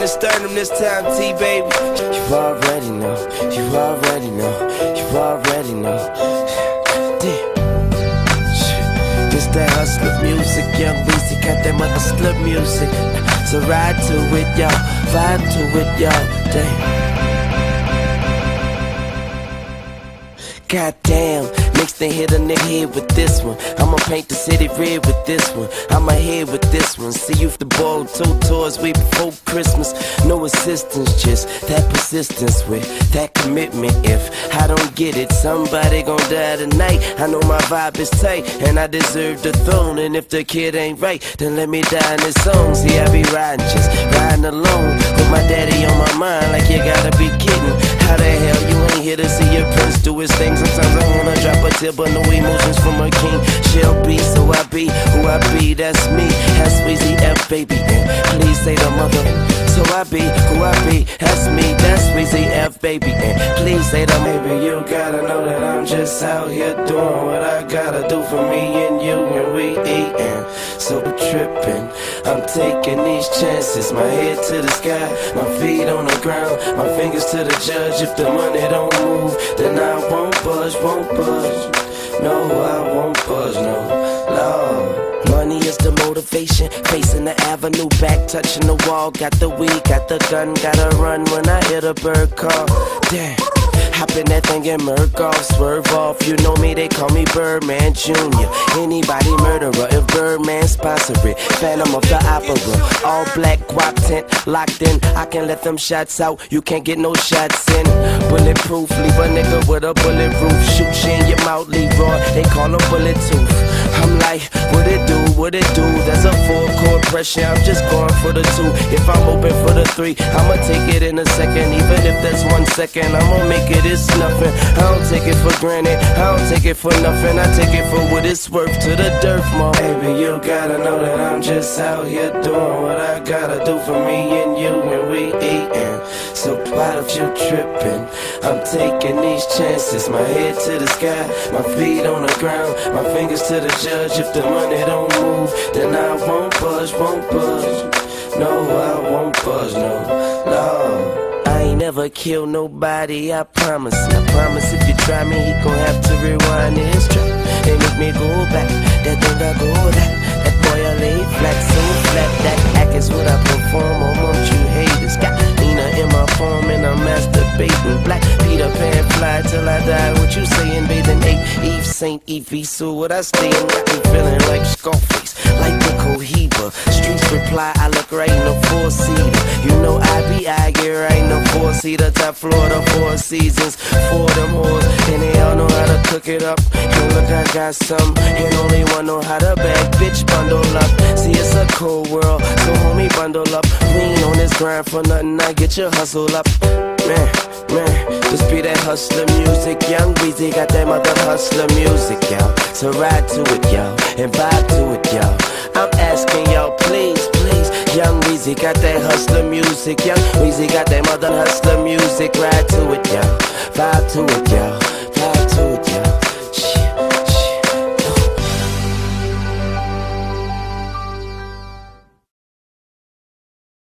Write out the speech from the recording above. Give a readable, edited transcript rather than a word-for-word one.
the sternum this time, T, baby. You already know, you already know, you already know. Damn. This that hustler music, Young Weezy got that mother slip music. So ride to it, y'all, vibe to it, y'all. Damn. Goddamn, next thing hit a nigga head with this one. I'ma paint the city red with this one. I'ma head with this one. See you the ball 2 tours way before Christmas. No assistance, just that persistence with that commitment. If I don't get it, somebody gon' die tonight. I know my vibe is tight and I deserve the throne. And if the kid ain't right, then let me die in this song. See, I be riding, just riding alone with my daddy on my mind. Like you gotta be kidding. How the hell you ain't here to see your prince do his thing? Sometimes I wanna drop a tip, but no emotions from a king. She'll be, so I be who I be, that's me. That's Weezy F, baby, and please say the mother. So I be who I be, that's me. That's Weezy F, baby, and please say the baby. You gotta know that I'm just out here doing what I gotta do for me and you, and we eatin'. So trippin', I'm taking these chances. My head to the sky, my feet on the ground, my fingers to the judge. If the money don't move, then I won't budge, won't budge. No, I won't budge, no, no. Money is the motivation, facing the avenue, back touching the wall. Got the weed, got the gun, gotta run when I hear the bird call. Damn. Hop in that thing and murk off, swerve off. You know me, they call me Birdman Jr. Anybody murderer, if Birdman sponsor it. Phantom of the Opera, all black guap tent, locked in. I can let them shots out, you can't get no shots in. Bulletproof, leave a nigga with a bullet roof. Shoot you in your mouth, Leroy, they call him bullet tooth. I'm like, what it do, what it do? There's a 4-chord pressure, I'm just going for the 2. If I'm open for the 3, I'ma take it in a second. Even if there's 1 second, I'ma make it. It's nothing. I don't take it for granted. I don't take it for nothing. I take it for what it's worth to the dirt, mom. Baby, you gotta know that I'm just out here doing what I gotta do for me and you, and we eatin'. So why don't you trippin'? I'm taking these chances. My head to the sky, my feet on the ground, my fingers to the judge. If the money don't move, then I won't budge, won't budge. No, I won't budge, no, no. I ain't never killed nobody, I promise. I promise if you try me, he gon' have to rewind his track and make me go back. That thing I go that boy I lay flat, so flat. That act is what I perform, or won't you haters? Got Nina in my form and I'm masturbating. Black Peter Pan fly till I die. What you saying, bathing 8 Eve Saint Evie, so what I stay in got me feeling like Scarface, like the Cohiba. Streets reply, I look right in the 4-seater. You know I get right in the 4-seater, top floor, the 4 seasons, 4 them whores, and they all know how to cook it up. And look, I got some, and only one know how to bag, bitch, bundle up. See, it's a cold world, so homie, bundle up. We ain't on this grind for nothing, I get your hustle up. Man, just be that hustler music. Young Weezy got that mother hustler music, y'all. So ride to it, y'all, and vibe to it, y'all. I'm asking y'all, please, please. Young Weezy got that hustler music. Young Weezy got that mother hustler music. Ride to it, y'all, vibe to it, y'all, vibe to it, y'all.